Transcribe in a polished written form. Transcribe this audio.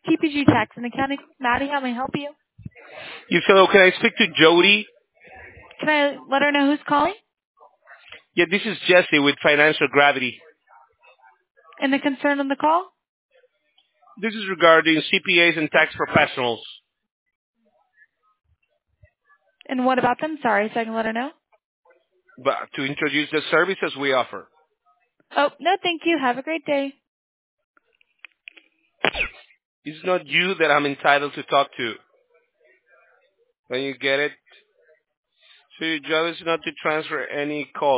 TPG Tax and Accounting. Maddie, how may I help you? Yes, hello. Can I speak to Jody? Can I let her know who's calling? Yeah, this is Jesse with Financial Gravity. And the concern on the call? This is regarding CPAs and tax professionals. And what about them? Sorry, so I can let her know. But to introduce the services we offer. Oh, no, thank you. Have a great day. It's not you that I'm entitled to talk to. When you get it? So your job is not to transfer any call.